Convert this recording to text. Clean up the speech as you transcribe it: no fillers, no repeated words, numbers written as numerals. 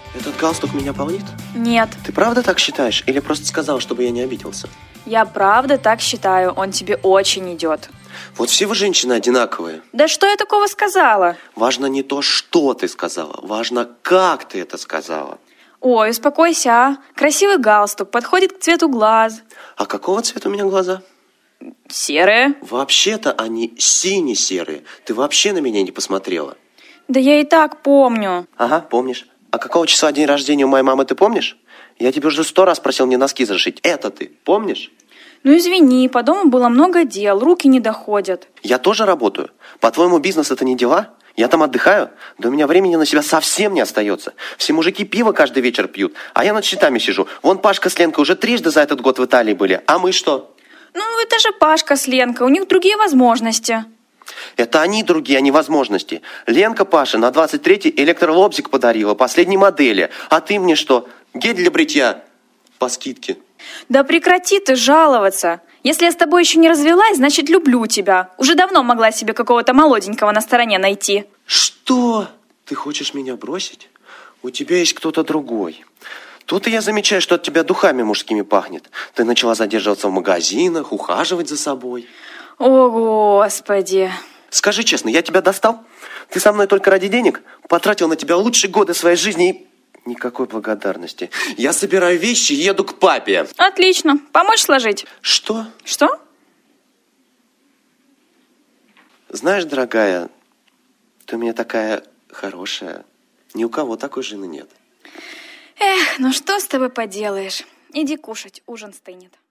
Этот галстук меня полнит? Нет, Ты правда так считаешь? Или просто сказал, чтобы я не обиделся? я правда так считаю, он тебе очень идет. Вот все вы женщины одинаковые. Да что я такого сказала? Важно не то, что ты сказала. Важно, как ты это сказала. Ой, успокойся, а. Красивый галстук, подходит к цвету глаз. А какого цвета у меня глаза? Серые. Вообще-то они сине-серые. Ты вообще на меня не посмотрела. Да я и так помню. Ага, помнишь. А какого числа день рождения у моей мамы, ты помнишь? Я тебе уже 100 раз просил мне носки зашить. Это ты помнишь? Ну извини, по дому было много дел, руки не доходят. Я тоже работаю. По-твоему, бизнес это не дела? Я там отдыхаю, да у меня времени на себя совсем не остается. Все мужики пиво каждый вечер пьют, а я над счетами сижу. Вон Пашка с Ленкой уже 3 за этот год в Италии были, а мы что? Ну это же Пашка с Ленкой, у них другие возможности. Это они другие, а не возможности. Ленка Паше на 23-й электролобзик подарила, последней модели. А ты мне что, гель для бритья по скидке? Да прекрати ты жаловаться. Если я с тобой еще не развелась, значит люблю тебя. Уже давно могла себе какого-то молоденького на стороне найти. Что? Ты хочешь меня бросить? У тебя есть кто-то другой. Тут и я замечаю, что от тебя духами мужскими пахнет. Ты начала задерживаться в магазинах, ухаживать за собой. О, Господи. Скажи честно, я тебя достал? Ты со мной только ради денег? Потратил на тебя лучшие годы своей жизни и... Никакой благодарности. Я собираю вещи и еду к папе. Отлично. Помочь сложить? Что? Что? Знаешь, дорогая, ты у меня такая хорошая. Ни у кого такой жены нет. Эх, ну что с тобой поделаешь? Иди кушать, ужин стынет.